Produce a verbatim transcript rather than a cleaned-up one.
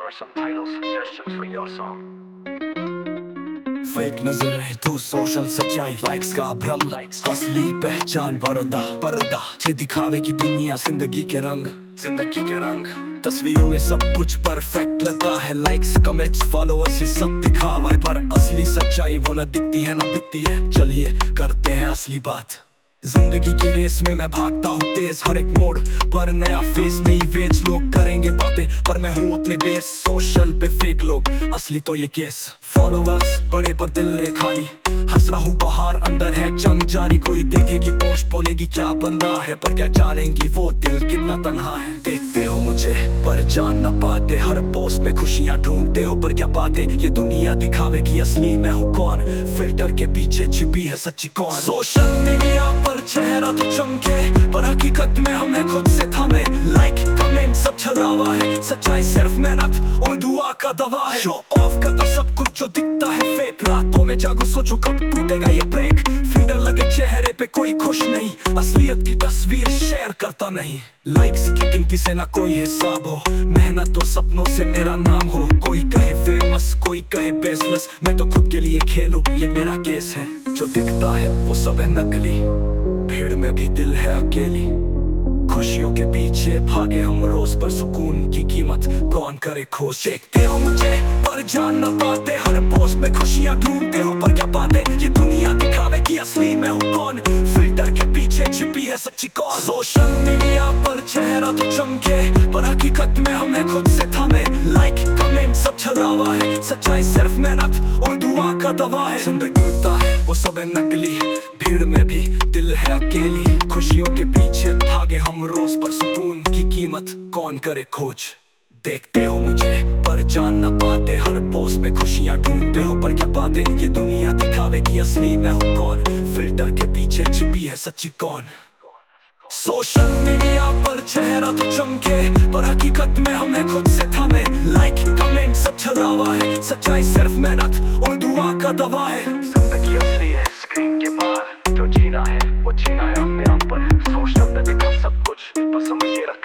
are some title suggestions for your song. फेक नजर है तू सोशल सच्चाई लाइक्स का भ्रम असली पहचान पर्दा पर्दा ये दिखावे की दुनिया जिंदगी के रंग जिंदगी के रंग तस्वीरों में सब कुछ परफेक्ट लगता है लाइक्स कमेंट्स फॉलोअर्स ये सब दिखावा है पर असली सच्चाई वो न दिखती है न दिखती है। चलिए करते हैं असली बात। जिंदगी की रेस में मैं भागता हूँ तेज हर एक मोड़ पर नया फेस नहीं वेज लोग करेंगे बातें पर मैं हूँ अपने बेस सोशल पे फेक लोग असली तो ये केस फॉलोवर्स बड़े पर दिल है खाली हंस रहा हूँ बाहर अंदर है जंग जारी कोई देखेगी पोस्ट बोलेगी क्या बंदा है पर क्या जानेंगी वो दिल कितना तन्हा है। देखते हो मुझे पर जान ना पाते हर पोस्ट में खुशियाँ ढूंढते हो पर क्या बातें ये दुनिया दिखावे की असली मैं हूँ कौन फिल्टर के पीछे छिपी है सच्ची कौन। सोशल मीडिया पर चेहरा तो चमके पर हकीकत में हमें खुद से थमे लाइक कमेंट सब छलावा है सच्चाई सिर्फ मेहनत और दुआ का दवा है। शो ऑफ करता सब कुछ जो दिखता है फेक रातों में जागो सोचो कब टूटेगा ये ब्रेक फिल्टर लगे चेहरे पे कोई खुश नहीं असलियत की तस्वीर शेयर करता नहीं लाइक्स की गिनती से ना कोई हिसाब हो मेहनत तो सपनों से मेरा नाम हो कोई कहे फेमस कोई कहे बेसलेस मैं तो खुद के लिए खेलूं ये मेरा केस है जो दिखता है वो सब है नकली भीड़ में भी दिल है अकेली खुशियों के पीछे भागे हम रोज पर सुकून की कीमत कौन करे खोज। देखते हो मुझे पर जान न पाते हर पोस्ट में खुशियां ढूंढते हो पर क्या बातें ये दुनिया दिखावे की असली मैं हूँ कौन फिल्टर के पीछे छिपी है सच्ची कौन। सोशल मीडिया पर चेहरा तो चमके पर हकीकत में हमें खुद से थमे लाइक कमेंट सब छलावा है सच्चाई सिर्फ मेहनत और दुआ का दवा है। जिंदगी है वो सब है नकली भीड़ में भी दिल है अकेली खुशियों के पीछे भागे हम रोज पर सुकून की कीमत कौन करे खोज। देखते हो मुझे पर जान न पाते हर पोस्ट में खुशियां ढूंढते हो पर क्या बातें ये दुनिया दिखावे की असली मैं हूँ कौन फिल्टर के पीछे छिपी है सच्ची कौन। सोशल मीडिया पर चेहरा तो चमके पर हकीकत में हमें खुद से थमे लाइक कमेंट सब छलावा है सच्चाई सिर्फ मेहनत और दुआ का दवा है। जिंदगी असली है स्क्रीन के बाहर जो जीना है वो जीना है अपने आप पर सोशल पे दिखा सब कुछ बस समझ के रख